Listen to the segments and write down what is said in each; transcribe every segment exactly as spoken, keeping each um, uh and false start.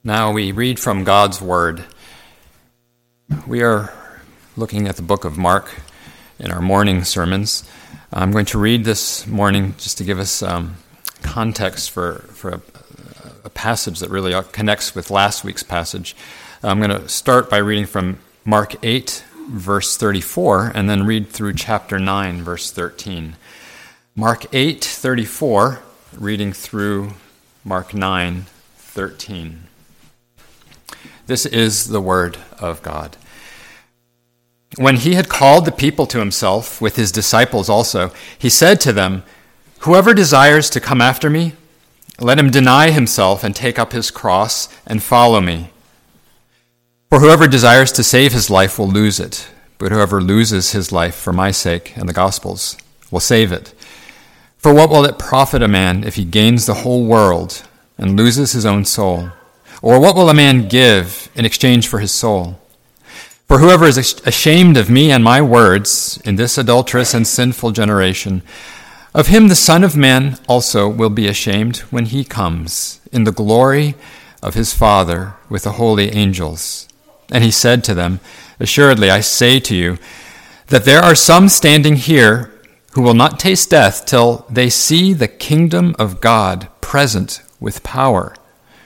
Now we read from God's Word. We are looking at the book of Mark in our morning sermons. I'm going to read this morning just to give us um, context for, for a, a passage that really connects with last week's passage. I'm going to start by reading from Mark eight, verse thirty-four, and then read through chapter nine, verse thirteen. Mark eight, thirty-four, reading through Mark nine, thirteen. This is the word of God. When he had called the people to himself, with his disciples also, he said to them, "Whoever desires to come after me, let him deny himself and take up his cross and follow me. For whoever desires to save his life will lose it, but whoever loses his life for my sake and the gospel's will save it. For what will it profit a man if he gains the whole world and loses his own soul? Or what will a man give in exchange for his soul? For whoever is ashamed of me and my words in this adulterous and sinful generation, of him the Son of Man also will be ashamed when he comes in the glory of his Father with the holy angels." And he said to them, "Assuredly I say to you that there are some standing here who will not taste death till they see the kingdom of God present with power."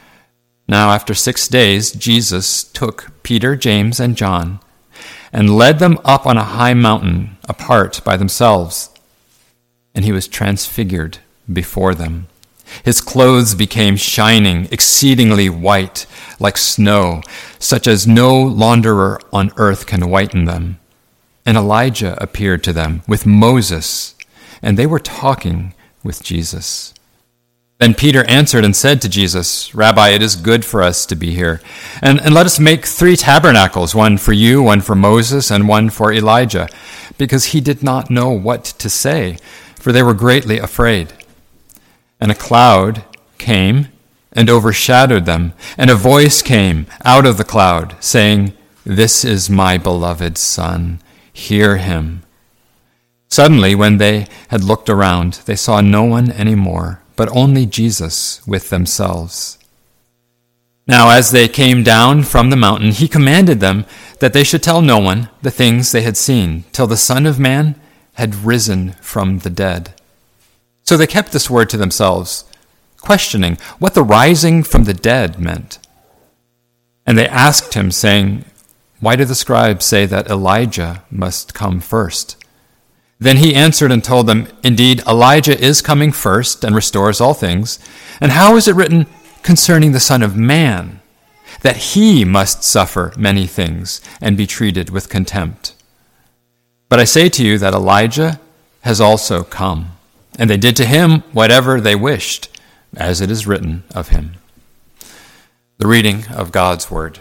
Now after six days, Jesus took Peter, James, and John and led them up on a high mountain apart by themselves. And he was transfigured before them. His clothes became shining, exceedingly white, like snow, such as no launderer on earth can whiten them. And Elijah appeared to them with Moses, and they were talking with Jesus. Then Peter answered and said to Jesus, "Rabbi, it is good for us to be here. And, and let us make three tabernacles, one for you, one for Moses, and one for Elijah." Because he did not know what to say, for they were greatly afraid. And a cloud came and overshadowed them, and a voice came out of the cloud, saying, "This is my beloved Son, hear him." Suddenly, when they had looked around, they saw no one any more, but only Jesus with themselves. Now as they came down from the mountain, he commanded them that they should tell no one the things they had seen, till the Son of Man had risen from the dead. So they kept this word to themselves, questioning what the rising from the dead meant. And they asked him, saying, "Why do the scribes say that Elijah must come first?" Then he answered and told them, "Indeed, Elijah is coming first and restores all things. And how is it written concerning the Son of Man, that he must suffer many things and be treated with contempt? But I say to you that Elijah has also come, and they did to him whatever they wished, as it is written of him." The reading of God's Word.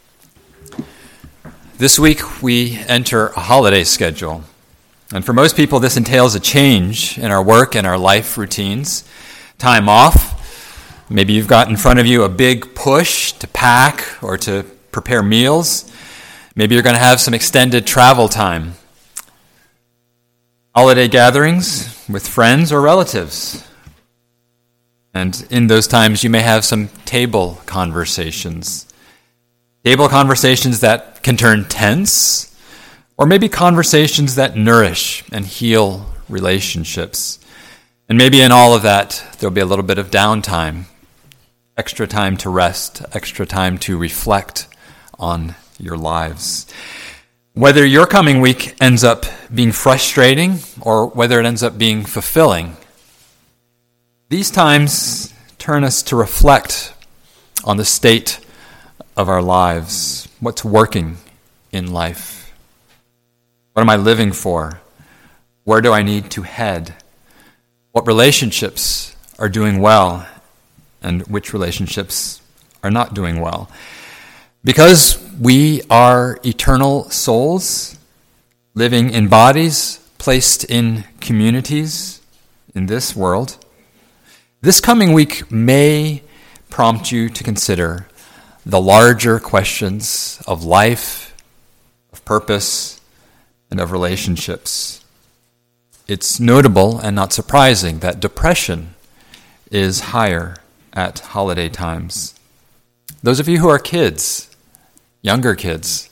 This week we enter a holiday schedule. And for most people, this entails a change in our work and our life routines. Time off. Maybe you've got in front of you a big push to pack or to prepare meals. Maybe you're going to have some extended travel time. Holiday gatherings with friends or relatives. And in those times, you may have some table conversations. Table conversations that can turn tense, or maybe conversations that nourish and heal relationships. And maybe in all of that, there'll be a little bit of downtime, extra time to rest, extra time to reflect on your lives. Whether your coming week ends up being frustrating or whether it ends up being fulfilling, these times turn us to reflect on the state of our lives, what's working in life. What am I living for? Where do I need to head? What relationships are doing well and which relationships are not doing well? Because we are eternal souls living in bodies placed in communities in this world, this coming week may prompt you to consider the larger questions of life, of purpose, and of relationships. It's notable and not surprising that depression is higher at holiday times. Those of you who are kids, younger kids,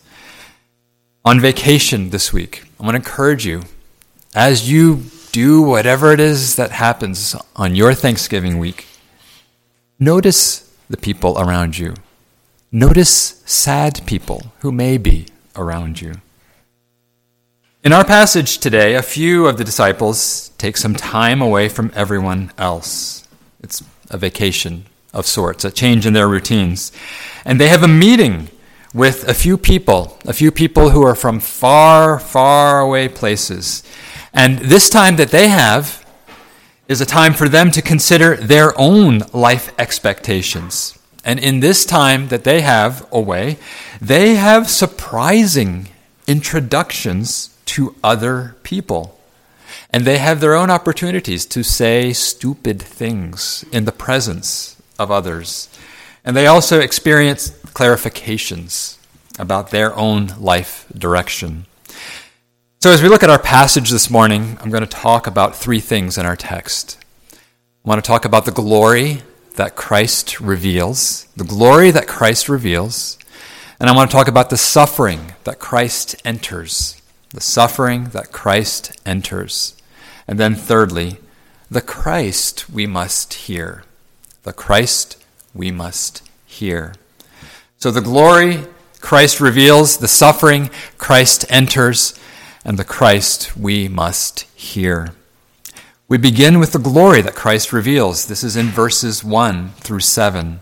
on vacation this week, I want to encourage you, as you do whatever it is that happens on your Thanksgiving week, notice the people around you. Notice sad people who may be around you. In our passage today, a few of the disciples take some time away from everyone else. It's a vacation of sorts, a change in their routines. And they have a meeting with a few people, a few people who are from far, far away places. And this time that they have is a time for them to consider their own life expectations. And in this time that they have away, they have surprising introductions to other people. And they have their own opportunities to say stupid things in the presence of others. And they also experience clarifications about their own life direction. So as we look at our passage this morning, I'm going to talk about three things in our text. I want to talk about the glory that Christ reveals, the glory that Christ reveals, and I want to talk about the suffering that Christ enters, the suffering that Christ enters. And then thirdly, the Christ we must hear, the Christ we must hear. So the glory Christ reveals, the suffering Christ enters, and the Christ we must hear. We begin with the glory that Christ reveals. This is in verses one through seven.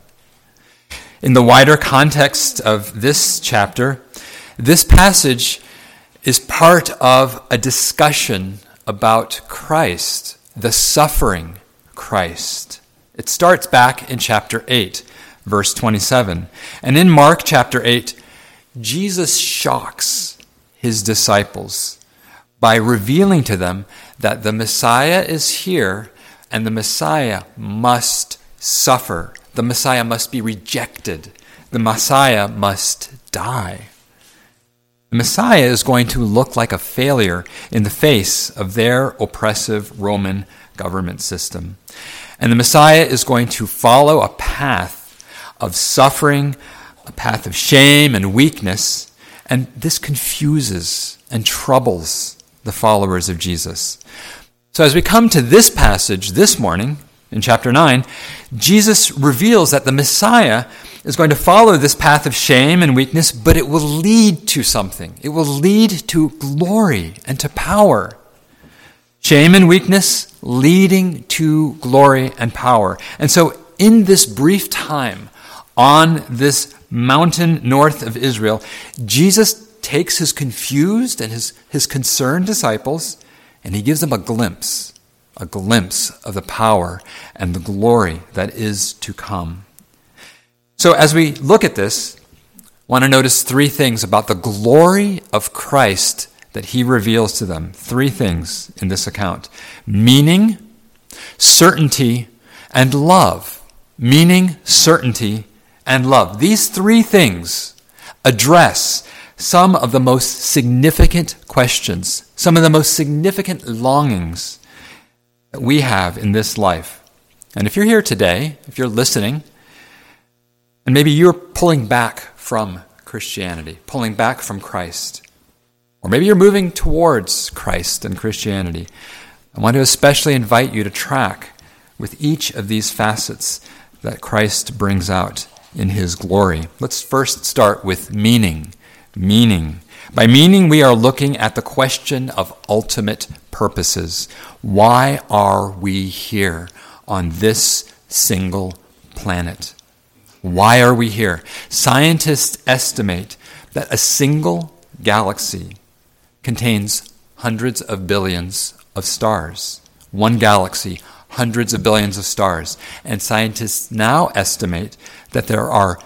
In the wider context of this chapter, this passage is part of a discussion about Christ, the suffering Christ. It starts back in chapter eight, verse twenty-seven. And in Mark chapter eight, Jesus shocks his disciples by revealing to them that the Messiah is here and the Messiah must suffer. The Messiah must be rejected. The Messiah must die. The Messiah is going to look like a failure in the face of their oppressive Roman government system. And the Messiah is going to follow a path of suffering, a path of shame and weakness, and this confuses and troubles the followers of Jesus. So as we come to this passage this morning, in chapter nine, Jesus reveals that the Messiah is going to follow this path of shame and weakness, but it will lead to something. It will lead to glory and to power. Shame and weakness leading to glory and power. And so in this brief time on this mountain north of Israel, Jesus takes his confused and his, his concerned disciples and he gives them a glimpse, a glimpse of the power and the glory that is to come. So as we look at this, I want to notice three things about the glory of Christ that he reveals to them. Three things in this account: meaning, certainty, and love. Meaning, certainty, and love. These three things address some of the most significant questions, some of the most significant longings that we have in this life. And if you're here today, if you're listening, and maybe you're pulling back from Christianity, pulling back from Christ, or maybe you're moving towards Christ and Christianity, I want to especially invite you to track with each of these facets that Christ brings out in his glory. Let's first start with meaning. Meaning. By meaning, we are looking at the question of ultimate purposes. Why are we here on this single planet? Why are we here? Scientists estimate that a single galaxy contains hundreds of billions of stars. One galaxy, hundreds of billions of stars. And scientists now estimate that there are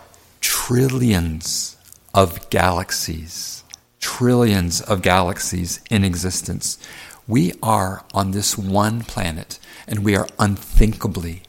trillions of galaxies, trillions of galaxies in existence. We are on this one planet, and we are unthinkably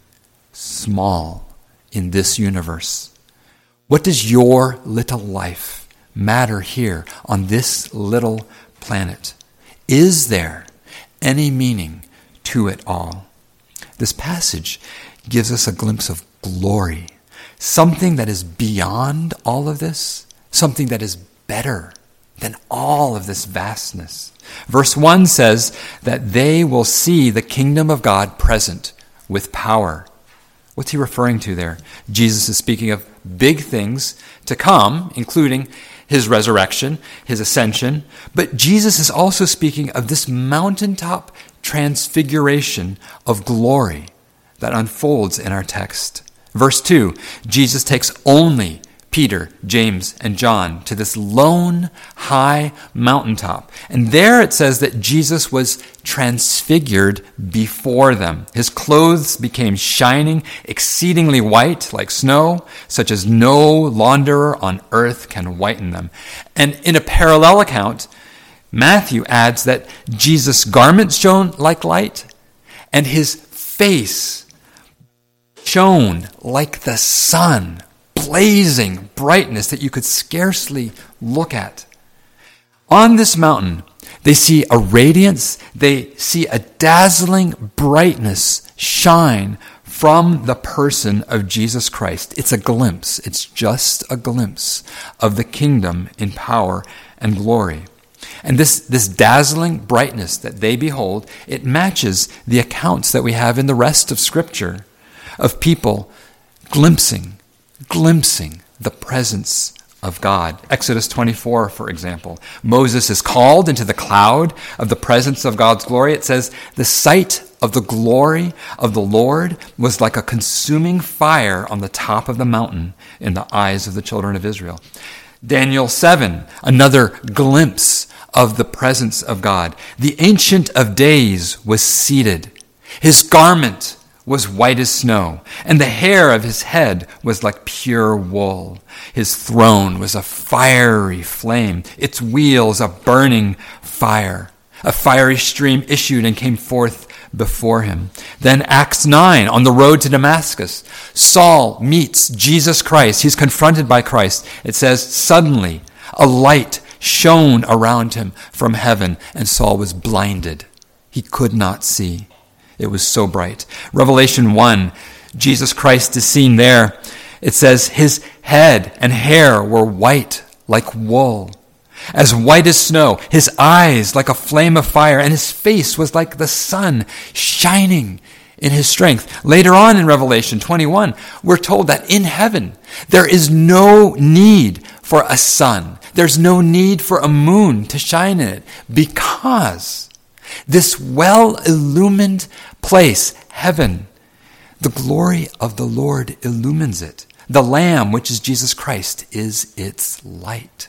small in this universe. What does your little life matter here on this little planet? Is there any meaning to it all? This passage gives us a glimpse of glory, something that is beyond all of this, something that is better than all of this vastness. Verse one says that they will see the kingdom of God present with power. What's he referring to there? Jesus is speaking of big things to come, including his resurrection, his ascension. But Jesus is also speaking of this mountaintop transfiguration of glory that unfolds in our text. Verse two, Jesus takes only Peter, James, and John to this lone, high mountaintop. And there it says that Jesus was transfigured before them. His clothes became shining, exceedingly white, like snow, such as no launderer on earth can whiten them. And in a parallel account, Matthew adds that Jesus' garments shone like light, and his face shone like the sun, blazing brightness that you could scarcely look at. On this mountain, they see a radiance, they see a dazzling brightness shine from the person of Jesus Christ. It's a glimpse, it's just a glimpse of the kingdom in power and glory. And this, this dazzling brightness that they behold, it matches the accounts that we have in the rest of Scripture of people glimpsing glimpsing the presence of God. Exodus twenty-four, for example. Moses is called into the cloud of the presence of God's glory. It says, the sight of the glory of the Lord was like a consuming fire on the top of the mountain in the eyes of the children of Israel. Daniel seven, another glimpse of the presence of God. The Ancient of Days was seated. His garment was white as snow, and the hair of his head was like pure wool. His throne was a fiery flame, its wheels a burning fire. A fiery stream issued and came forth before him. Then Acts nine, on the road to Damascus, Saul meets Jesus Christ. He's confronted by Christ. It says, suddenly a light shone around him from heaven, and Saul was blinded. He could not see. It was so bright. Revelation one, Jesus Christ is seen there. It says his head and hair were white like wool, as white as snow, his eyes like a flame of fire, and his face was like the sun shining in his strength. Later on in Revelation twenty-one, we're told that in heaven there is no need for a sun. There's no need for a moon to shine in it, because this well-illumined place, heaven, the glory of the Lord illumines it. The Lamb, which is Jesus Christ, is its light.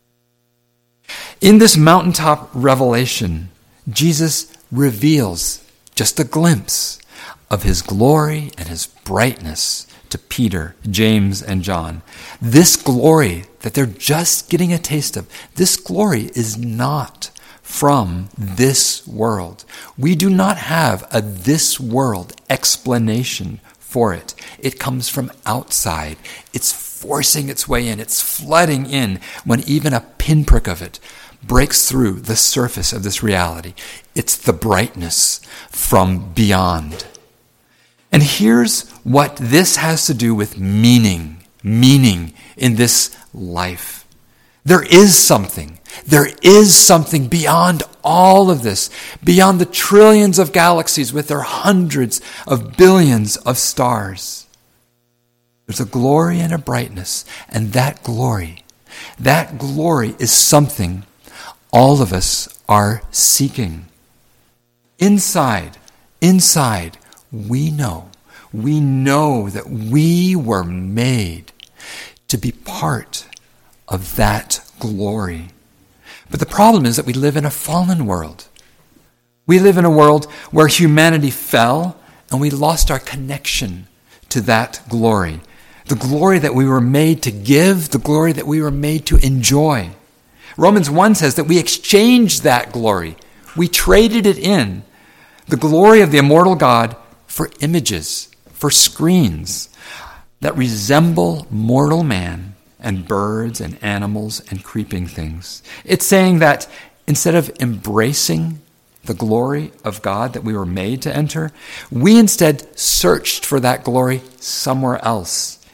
In this mountaintop revelation, Jesus reveals just a glimpse of his glory and his brightness to Peter, James, and John. This glory that they're just getting a taste of, this glory is not from this world. We do not have a this world explanation for it. It comes from outside. It's forcing its way in. It's flooding in when even a pinprick of it breaks through the surface of this reality. It's the brightness from beyond. And here's what this has to do with meaning, meaning in this life. There is something. There is something beyond all of this, beyond the trillions of galaxies with their hundreds of billions of stars. There's a glory and a brightness, and that glory, that glory is something all of us are seeking. Inside, inside, we know, we know that we were made to be part of that glory. But the problem is that we live in a fallen world. We live in a world where humanity fell and we lost our connection to that glory. The glory that we were made to give, the glory that we were made to enjoy. Romans one says that we exchanged that glory. We traded it in, the glory of the immortal God, for images, for screens that resemble mortal man and birds and animals and creeping things. It's saying that instead of embracing the glory of God that we were made to enter, we instead searched for that glory somewhere else,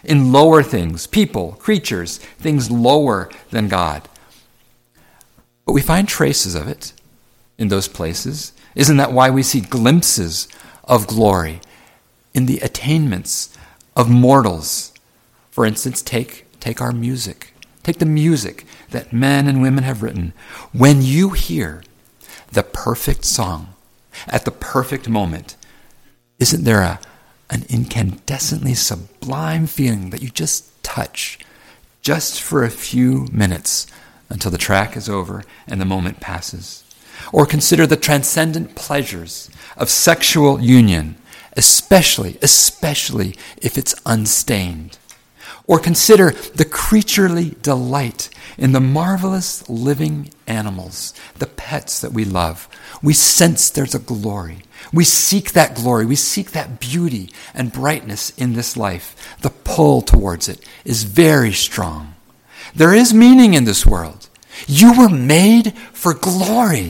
in lower things, people, creatures, things lower than God. But we find traces of it in those places. Isn't that why we see glimpses of glory in the attainments of mortals? For instance, take, take our music. Take the music that men and women have written. When you hear the perfect song at the perfect moment, isn't there a, an incandescently sublime feeling that you just touch just for a few minutes until the track is over and the moment passes? Or consider the transcendent pleasures of sexual union, especially, especially if it's unstained. Or consider the creaturely delight in the marvelous living animals, the pets that we love. We sense there's a glory. We seek that glory. We seek that beauty and brightness in this life. The pull towards it is very strong. There is meaning in this world. You were made for glory.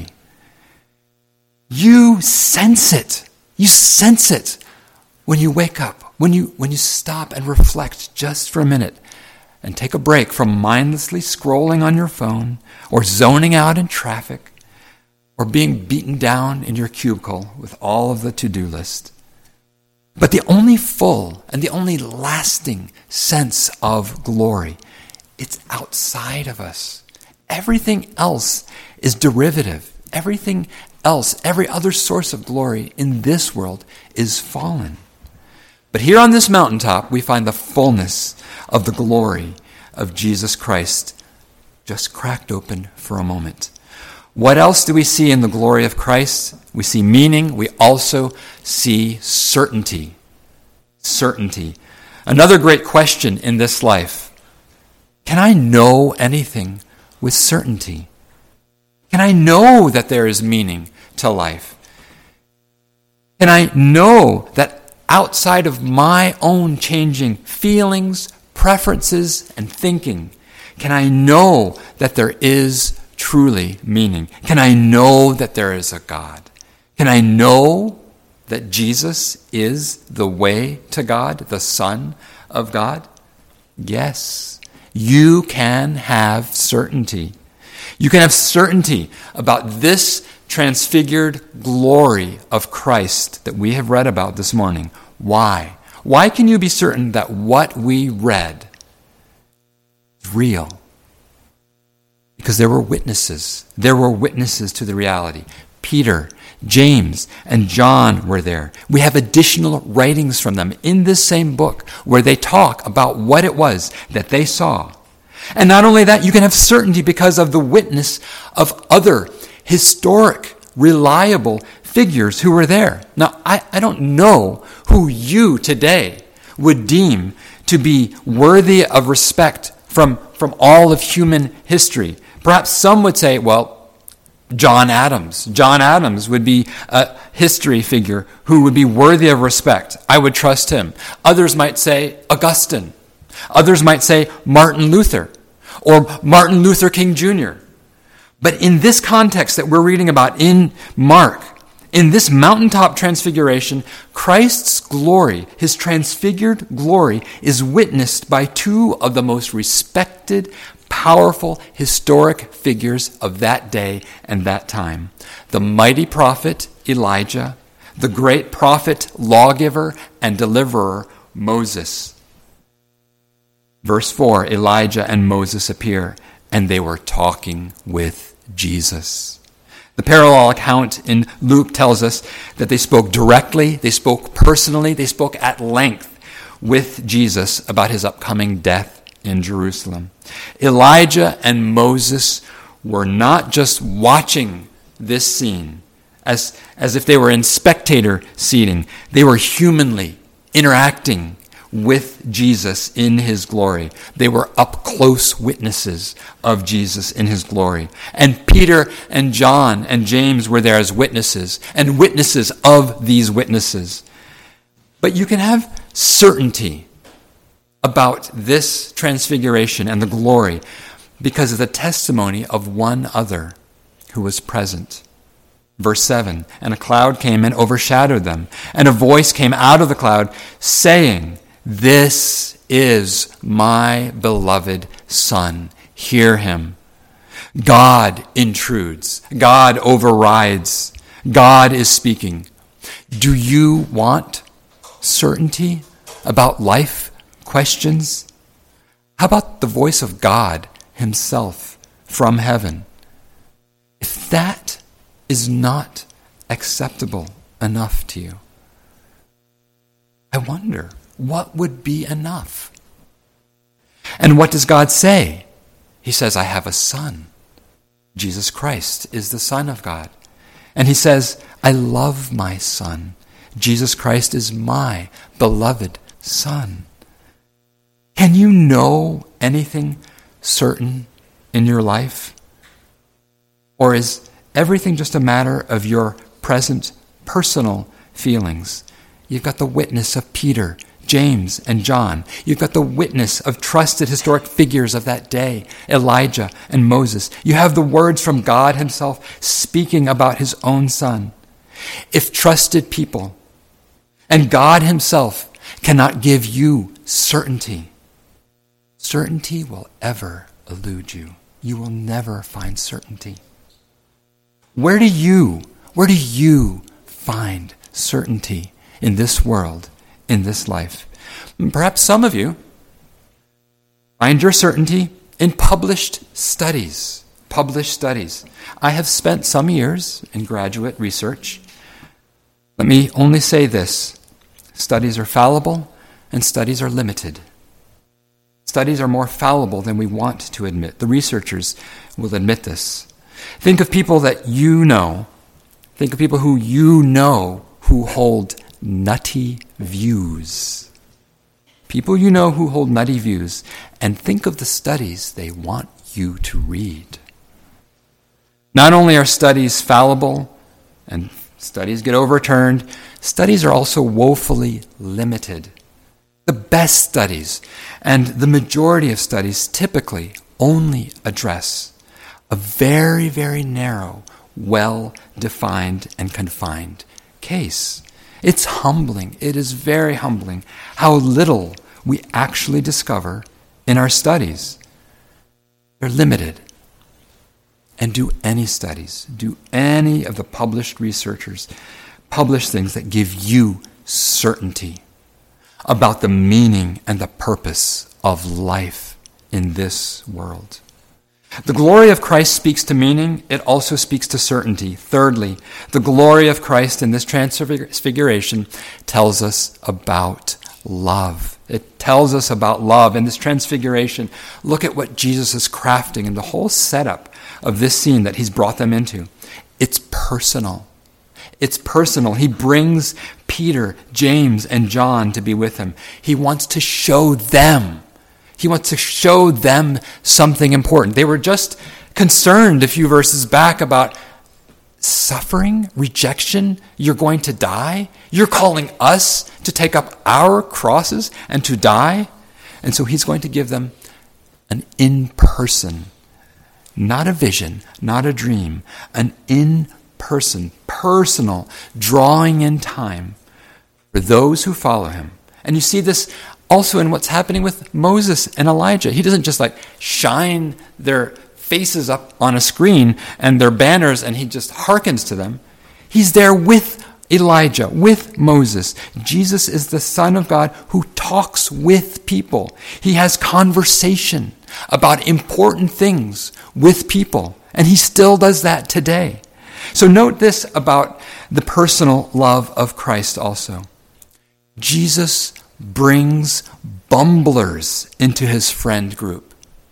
You sense it. You sense it when you wake up. When you when you stop and reflect just for a minute and take a break from mindlessly scrolling on your phone or zoning out in traffic or being beaten down in your cubicle with all of the to-do list. But the only full and the only lasting sense of glory, it's outside of us. Everything else is derivative. Everything else, every other source of glory in this world is fallen. But here on this mountaintop, we find the fullness of the glory of Jesus Christ just cracked open for a moment. What else do we see in the glory of Christ? We see meaning. We also see certainty. Certainty. Another great question in this life. Can I know anything with certainty? Can I know that there is meaning to life? Can I know that outside of my own changing feelings, preferences, and thinking, can I know that there is truly meaning? Can I know that there is a God? Can I know that Jesus is the way to God, the Son of God? Yes, you can have certainty. You can have certainty about this transfigured glory of Christ that we have read about this morning. Why? Why can you be certain that what we read is real? Because there were witnesses. There were witnesses to the reality. Peter, James, and John were there. We have additional writings from them in this same book where they talk about what it was that they saw. And not only that, you can have certainty because of the witness of other historic, reliable figures who were there. Now, I, I don't know who you today would deem to be worthy of respect from, from all of human history. Perhaps some would say, well, John Adams. John Adams would be a history figure who would be worthy of respect. I would trust him. Others might say Augustine. Others might say Martin Luther or Martin Luther King Junior But in this context that we're reading about in Mark, in this mountaintop transfiguration, Christ's glory, his transfigured glory, is witnessed by two of the most respected, powerful, historic figures of that day and that time. The mighty prophet Elijah, the great prophet, lawgiver, and deliverer Moses. Verse four, Elijah and Moses appear, and they were talking with Jesus. The parallel account in Luke tells us that they spoke directly, they spoke personally, they spoke at length with Jesus about his upcoming death in Jerusalem. Elijah and Moses were not just watching this scene as, as if they were in spectator seating. They were humanly interacting with Jesus in his glory. They were up-close witnesses of Jesus in his glory. And Peter and John and James were there as witnesses, and witnesses of these witnesses. But you can have certainty about this transfiguration and the glory because of the testimony of one other who was present. Verse seven, and a cloud came and overshadowed them, and a voice came out of the cloud saying, "This is my beloved Son. Hear him. God intrudes. God overrides. God is speaking. Do you want certainty about life questions? How about the voice of God himself from heaven? If that is not acceptable enough to you, I wonder, what would be enough? And what does God say? He says, I have a son. Jesus Christ is the Son of God. And he says, I love my Son. Jesus Christ is my beloved Son. Can you know anything certain in your life? Or is everything just a matter of your present personal feelings? You've got the witness of Peter, James, and John. You've got the witness of trusted historic figures of that day, Elijah and Moses. You have the words from God himself speaking about his own Son. If trusted people and God himself cannot give you certainty, certainty will ever elude you. You will never find certainty. Where do you, where do you find certainty in this world, in this life? Perhaps some of you find your certainty in published studies. Published studies. I have spent some years in graduate research. Let me only say this. Studies are fallible and studies are limited. Studies are more fallible than we want to admit. The researchers will admit this. Think of people that you know. Think of people who you know who hold nutty views. People you know who hold nutty views, and think of the studies they want you to read. Not only are studies fallible and studies get overturned, studies are also woefully limited. The best studies and the majority of studies typically only address a very, very narrow, well-defined and confined case. It's humbling. It is very humbling how little we actually discover in our studies. They're limited. And do any studies, do any of the published researchers publish things that give you certainty about the meaning and the purpose of life in this world? The glory of Christ speaks to meaning. It also speaks to certainty. Thirdly, the glory of Christ in this transfiguration tells us about love. It tells us about love. In this transfiguration, look at what Jesus is crafting and the whole setup of this scene that he's brought them into. It's personal. It's personal. He brings Peter, James, and John to be with him. He wants to show them. He wants to show them something important. They were just concerned a few verses back about suffering, rejection. You're going to die. You're calling us to take up our crosses and to die. And so he's going to give them an in-person, not a vision, not a dream, an in-person, personal drawing in time for those who follow him. And you see this also in what's happening with Moses and Elijah. He doesn't just like shine their faces up on a screen and their banners and he just hearkens to them. He's there with Elijah, with Moses. Jesus is the Son of God who talks with people. He has conversation about important things with people, and he still does that today. So note this about the personal love of Christ also. Jesus brings bumblers into his friend group.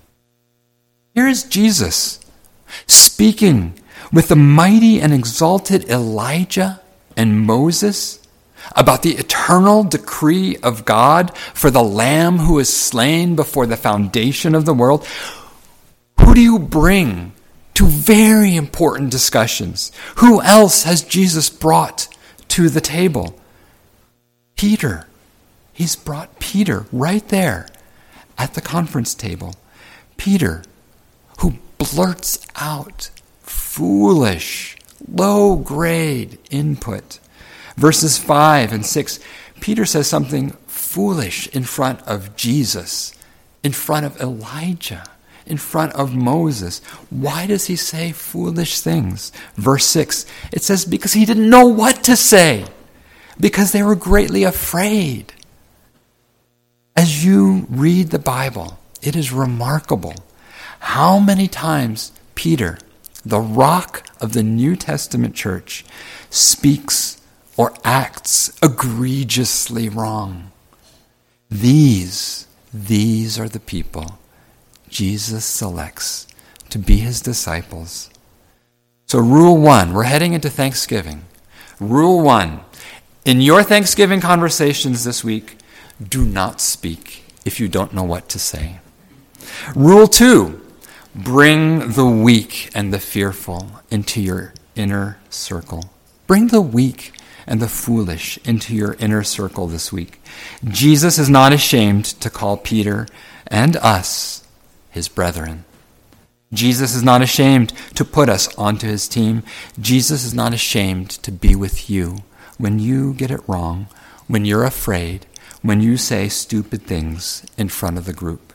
Here is Jesus speaking with the mighty and exalted Elijah and Moses about the eternal decree of God for the Lamb who is slain before the foundation of the world. Who do you bring to very important discussions? Who else has Jesus brought to the table? Peter. He's brought Peter right there at the conference table. Peter, who blurts out foolish, low-grade input. Verses five and six, Peter says something foolish in front of Jesus, in front of Elijah, in front of Moses. Why does he say foolish things? Verse six, it says, because he didn't know what to say, because they were greatly afraid. As you read the Bible, it is remarkable how many times Peter, the rock of the New Testament church, speaks or acts egregiously wrong. These, these are the people Jesus selects to be his disciples. So rule one, we're heading into Thanksgiving. Rule one, in your Thanksgiving conversations this week, do not speak if you don't know what to say. Rule two, bring the weak and the fearful into your inner circle. Bring the weak and the foolish into your inner circle this week. Jesus is not ashamed to call Peter and us his brethren. Jesus is not ashamed to put us onto his team. Jesus is not ashamed to be with you when you get it wrong, when you're afraid, when you say stupid things in front of the group.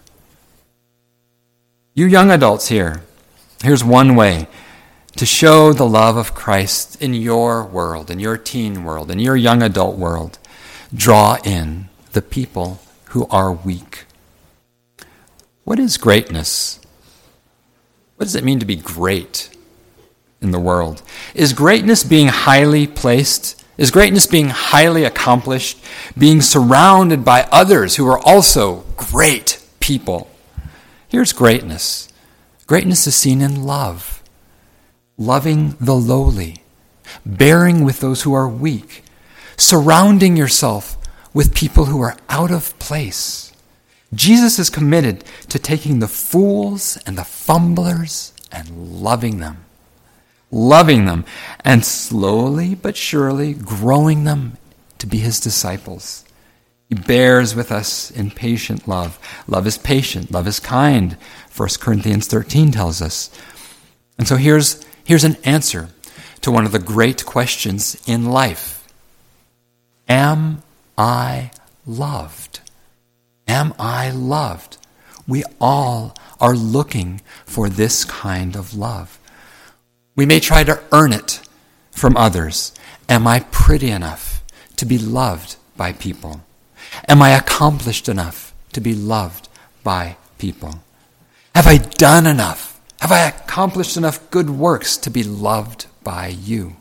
You young adults here, here's one way to show the love of Christ in your world, in your teen world, in your young adult world. Draw in the people who are weak. What is greatness? What does it mean to be great in the world? Is greatness being highly placed? Is greatness being highly accomplished? Being surrounded by others who are also great people? Here's greatness. Greatness is seen in love. Loving the lowly. Bearing with those who are weak. Surrounding yourself with people who are out of place. Jesus is committed to taking the fools and the fumblers and loving them. Loving them and slowly but surely growing them to be his disciples. He bears with us in patient love. Love is patient. Love is kind. First Corinthians thirteen tells us. And so here's, here's an answer to one of the great questions in life. Am I loved? Am I loved? We all are looking for this kind of love. We may try to earn it from others. Am I pretty enough to be loved by people? Am I accomplished enough to be loved by people? Have I done enough? Have I accomplished enough good works to be loved by you?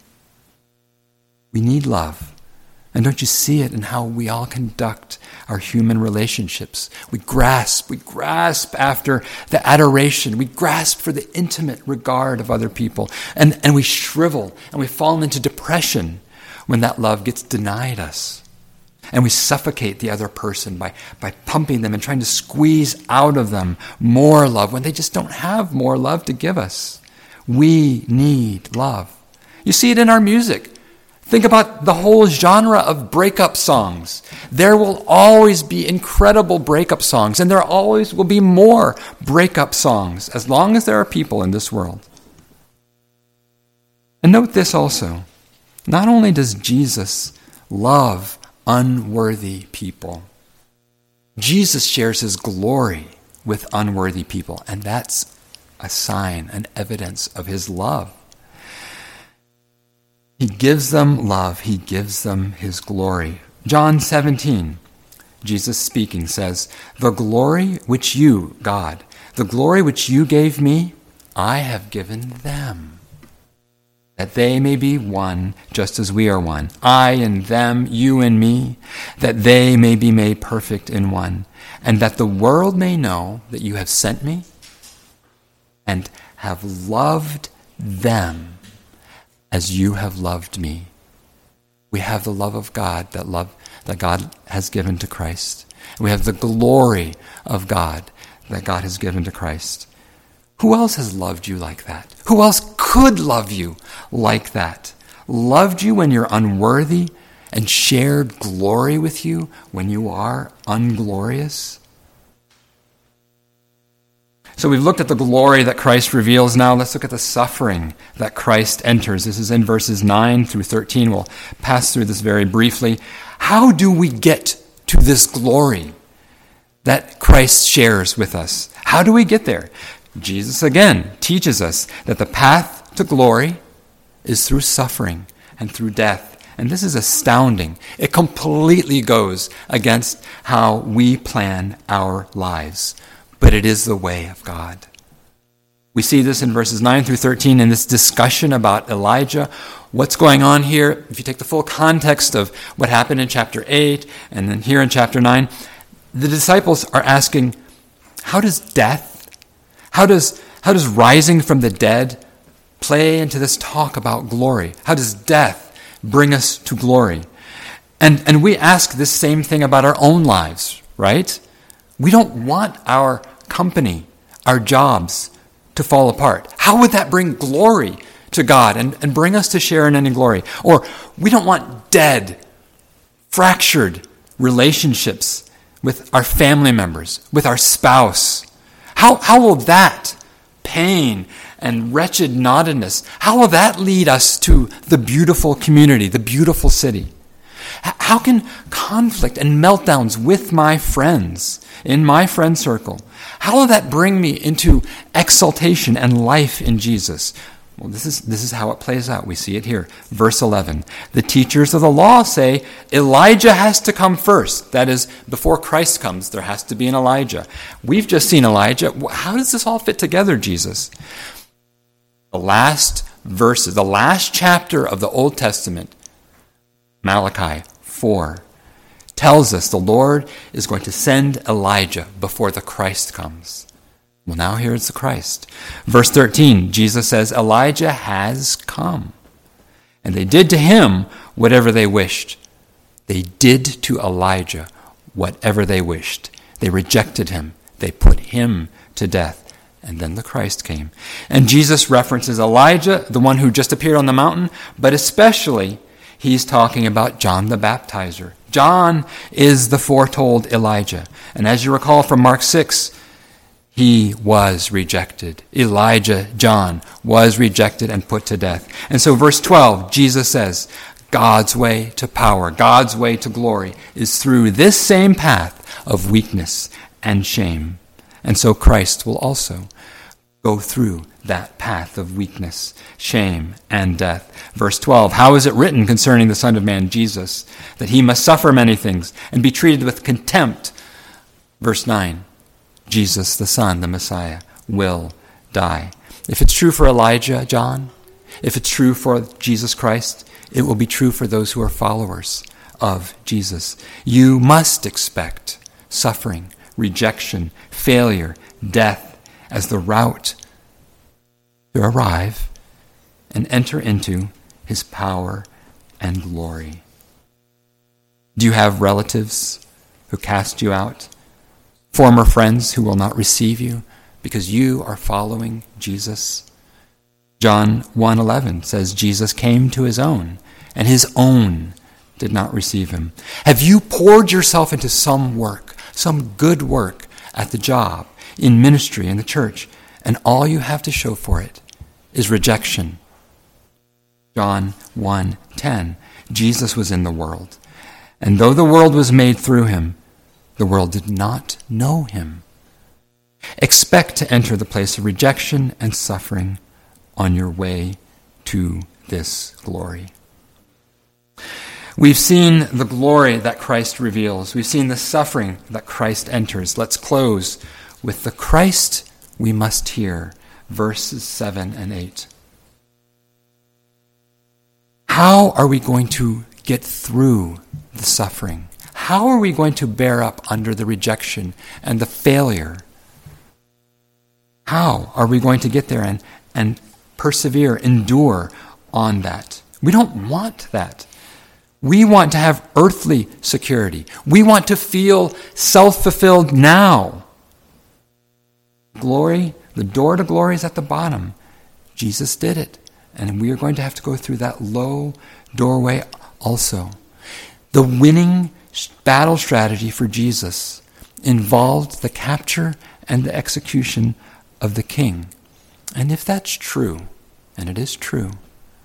We need love. And don't you see it in how we all conduct our human relationships? We grasp, we grasp after the adoration. We grasp for the intimate regard of other people. And, and we shrivel and we fall into depression when that love gets denied us. And we suffocate the other person by, by pumping them and trying to squeeze out of them more love when they just don't have more love to give us. We need love. You see it in our music. Think about the whole genre of breakup songs. There will always be incredible breakup songs, and there always will be more breakup songs as long as there are people in this world. And note this also. Not only does Jesus love unworthy people, Jesus shares his glory with unworthy people, and that's a sign, an evidence of his love. He gives them love. He gives them his glory. John seventeen, Jesus speaking says, the glory which you, God, the glory which you gave me, I have given them, that they may be one just as we are one. I and them, you and me, that they may be made perfect in one, and that the world may know that you have sent me and have loved them as you have loved me. We have the love of God that love that God has given to Christ. We have the glory of God that God has given to Christ. Who else has loved you like that? Who else could love you like that? Loved you when you're unworthy and shared glory with you when you are unglorious? So we've looked at the glory that Christ reveals. Now let's look at the suffering that Christ enters. This is in verses nine through thirteen. We'll pass through this very briefly. How do we get to this glory that Christ shares with us. How do we get there? Jesus again teaches us that the path to glory is through suffering and through death. And this is astounding. It completely goes against how we plan our lives. But it is the way of God. We see this in verses nine through thirteen in this discussion about Elijah. What's going on here? If you take the full context of what happened in chapter eight and then here in chapter nine, the disciples are asking, how does death, how does, how does rising from the dead play into this talk about glory? How does death bring us to glory? And, and we ask this same thing about our own lives, right? We don't want our company, our jobs to fall apart. How would that bring glory to God and, and bring us to share in any glory? Or we don't want dead, fractured relationships with our family members, with our spouse. How, how will that pain and wretched naughtiness, how will that lead us to the beautiful community, the beautiful city? How can conflict and meltdowns with my friends, in my friend circle, how will that bring me into exaltation and life in Jesus? Well, this is this is how it plays out. We see it here. Verse eleven. The teachers of the law say Elijah has to come first. That is, before Christ comes, there has to be an Elijah. We've just seen Elijah. How does this all fit together, Jesus? The last verses, the last chapter of the Old Testament, Malachi four, tells us the Lord is going to send Elijah before the Christ comes. Well, now here's the Christ. Verse thirteen, Jesus says, Elijah has come. And they did to him whatever they wished. They did to Elijah whatever they wished. They rejected him. They put him to death. And then the Christ came. And Jesus references Elijah, the one who just appeared on the mountain, but especially he's talking about John the Baptizer. John is the foretold Elijah. And as you recall from Mark six, he was rejected. Elijah, John, was rejected and put to death. And so verse twelve, Jesus says, God's way to power, God's way to glory is through this same path of weakness and shame. And so Christ will also go through that path of weakness, shame, and death. Verse twelve, how is it written concerning the Son of Man, Jesus, that he must suffer many things and be treated with contempt? Verse nine, Jesus, the Son, the Messiah, will die. If it's true for Elijah, John, if it's true for Jesus Christ, it will be true for those who are followers of Jesus. You must expect suffering, rejection, failure, death as the route to arrive and enter into his power and glory. Do you have relatives who cast you out? Former friends who will not receive you because you are following Jesus? John one eleven says Jesus came to his own, and his own did not receive him. Have you poured yourself into some work, some good work at the job, in ministry, in the church, and all you have to show for it is rejection? John one ten, Jesus was in the world, and though the world was made through him, the world did not know him. Expect to enter the place of rejection and suffering on your way to this glory. We've seen the glory that Christ reveals. We've seen the suffering that Christ enters. Let's close with the Christ we must hear, verses seven and eight. How are we going to get through the suffering? How are we going to bear up under the rejection and the failure? How are we going to get there and, and persevere, endure on that? We don't want that. We want to have earthly security. We want to feel self-fulfilled now. Glory, the door to glory is at the bottom. Jesus did it. And we are going to have to go through that low doorway also. The winning battle strategy for Jesus involved the capture and the execution of the king. And if that's true, and it is true,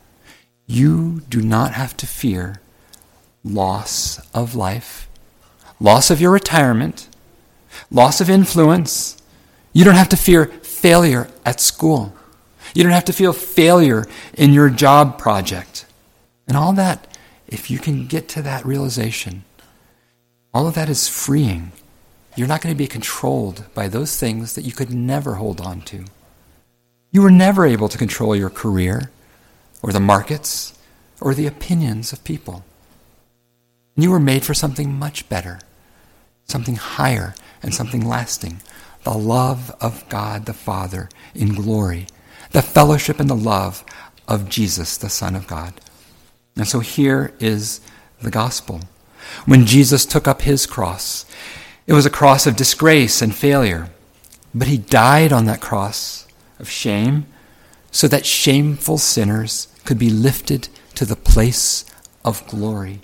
you do not have to fear loss of life, loss of your retirement, loss of influence. You don't have to fear failure at school. You don't have to feel failure in your job project. And all that, if you can get to that realization, all of that is freeing. You're not going to be controlled by those things that you could never hold on to. You were never able to control your career or the markets or the opinions of people. You were made for something much better, something higher and something lasting. The love of God the Father in glory, the fellowship and the love of Jesus, the Son of God. And so here is the gospel. When Jesus took up his cross, it was a cross of disgrace and failure, but he died on that cross of shame so that shameful sinners could be lifted to the place of glory.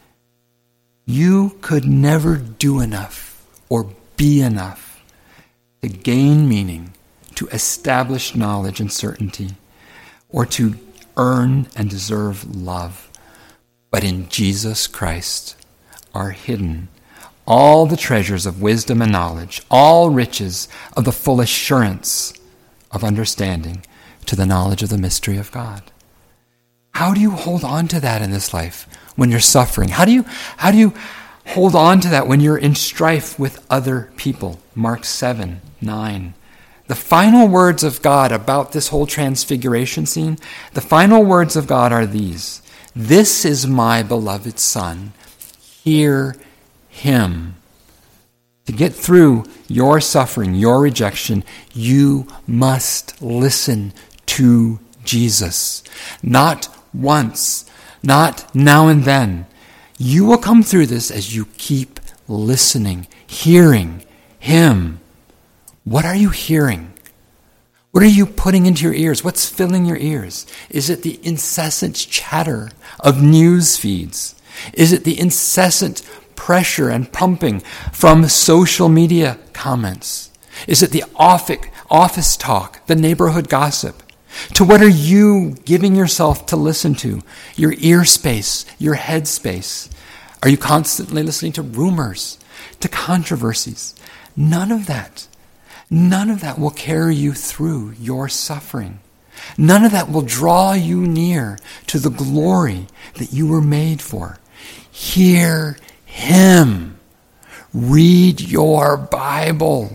You could never do enough or be enough to gain meaning, to establish knowledge and certainty, or to earn and deserve love. But in Jesus Christ are hidden all the treasures of wisdom and knowledge, all riches of the full assurance of understanding to the knowledge of the mystery of God. How do you hold on to that in this life when you're suffering? How do you, how do you hold on to that when you're in strife with other people? Mark seven, nine. The final words of God about this whole transfiguration scene, the final words of God are these: "This is my beloved Son, hear him." To get through your suffering, your rejection, you must listen to Jesus. Not once, not now and then. You will come through this as you keep listening, hearing him. What are you hearing? What are you putting into your ears? What's filling your ears? Is it the incessant chatter of news feeds? Is it the incessant pressure and pumping from social media comments? Is it the office talk, the neighborhood gossip? To what are you giving yourself to listen to? Your ear space, your head space. Are you constantly listening to rumors, to controversies? None of that. None of that will carry you through your suffering. None of that will draw you near to the glory that you were made for. Hear him. Read your Bible.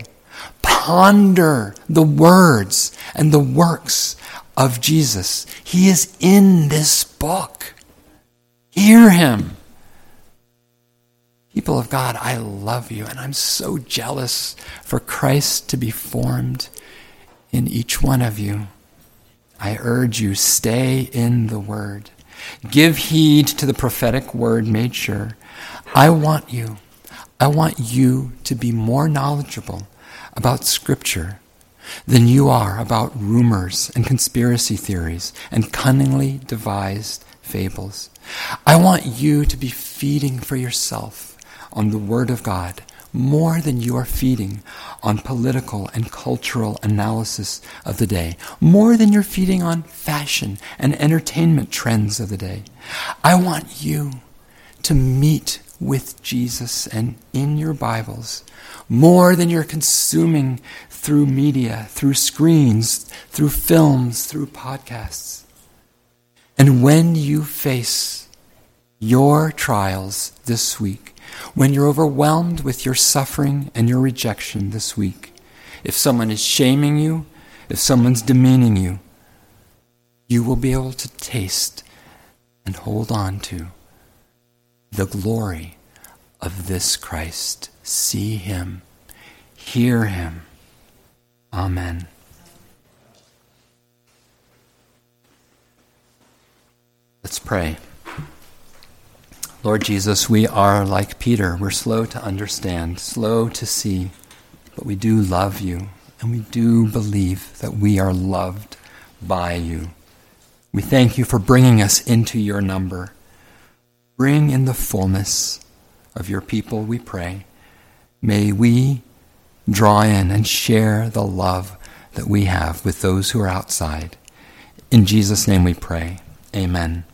Ponder the words and the works of Jesus. He is in this book. Hear him. People of God, I love you, and I'm so jealous for Christ to be formed in each one of you. I urge you, stay in the Word. Give heed to the prophetic word made sure. I want you, I want you to be more knowledgeable about Scripture than you are about rumors and conspiracy theories and cunningly devised fables. I want you to be feeding for yourself on the Word of God more than you are feeding on political and cultural analysis of the day, more than you're feeding on fashion and entertainment trends of the day. I want you to meet with Jesus and in your Bibles more than you're consuming through media, through screens, through films, through podcasts. And when you face your trials this week, when you're overwhelmed with your suffering and your rejection this week, if someone is shaming you, if someone's demeaning you, you will be able to taste and hold on to the glory of this Christ. See him, hear him. Amen. Let's pray. Lord Jesus, we are like Peter. We're slow to understand, slow to see, but we do love you, and we do believe that we are loved by you. We thank you for bringing us into your number. Bring in the fullness of your people, we pray. May we draw in and share the love that we have with those who are outside. In Jesus' name we pray. Amen.